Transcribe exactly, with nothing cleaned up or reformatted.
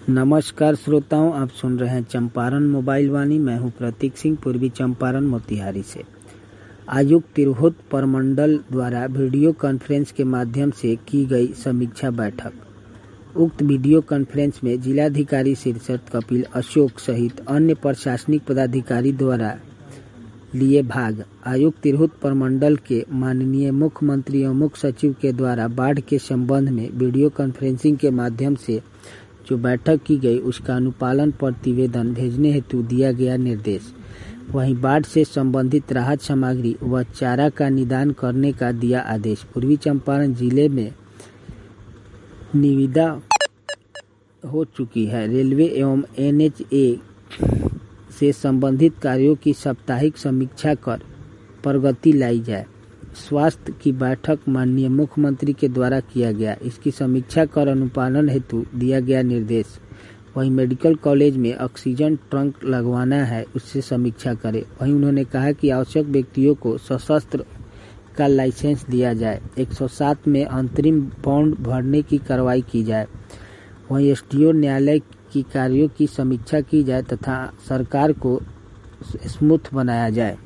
नमस्कार श्रोताओं, आप सुन रहे हैं चंपारण मोबाइल वाणी। मैं हूं प्रतीक सिंह, पूर्वी चंपारण मोतिहारी से। आयुक्त तिरहुत प्रमंडल द्वारा वीडियो कॉन्फ्रेंस के माध्यम से की गई समीक्षा बैठक। उक्त वीडियो कॉन्फ्रेंस में जिलाधिकारी शीर्षक कपिल अशोक सहित अन्य प्रशासनिक पदाधिकारी द्वारा लिए भाग। आयुक्त तिरहुत प्रमंडल के माननीय मुख्यमंत्री एवं मुख्य सचिव के द्वारा बाढ़ के संबंध में वीडियो कॉन्फ्रेंसिंग के माध्यम से जो बैठक की गई उसका अनुपालन प्रतिवेदन भेजने हेतु दिया गया निर्देश। वहीं बाढ़ से संबंधित राहत सामग्री व चारा का निदान करने का दिया आदेश। पूर्वी चंपारण जिले में निविदा हो चुकी है। रेलवे एवं एन एच ए से संबंधित कार्यों की साप्ताहिक समीक्षा कर प्रगति लाई जाए। स्वास्थ्य की बैठक माननीय मुख्यमंत्री के द्वारा किया गया, इसकी समीक्षा कर अनुपालन हेतु दिया गया निर्देश। वहीं मेडिकल कॉलेज में ऑक्सीजन ट्रंक लगवाना है, उससे समीक्षा करें। वहीं उन्होंने कहा कि आवश्यक व्यक्तियों को सशस्त्र का लाइसेंस दिया जाए। एक सौ सात में अंतरिम बॉन्ड भरने की कार्रवाई की जाए। वहीं एस डी ओ न्यायालय की कार्यों की समीक्षा की जाए तथा सरकार को स्मूथ बनाया जाए।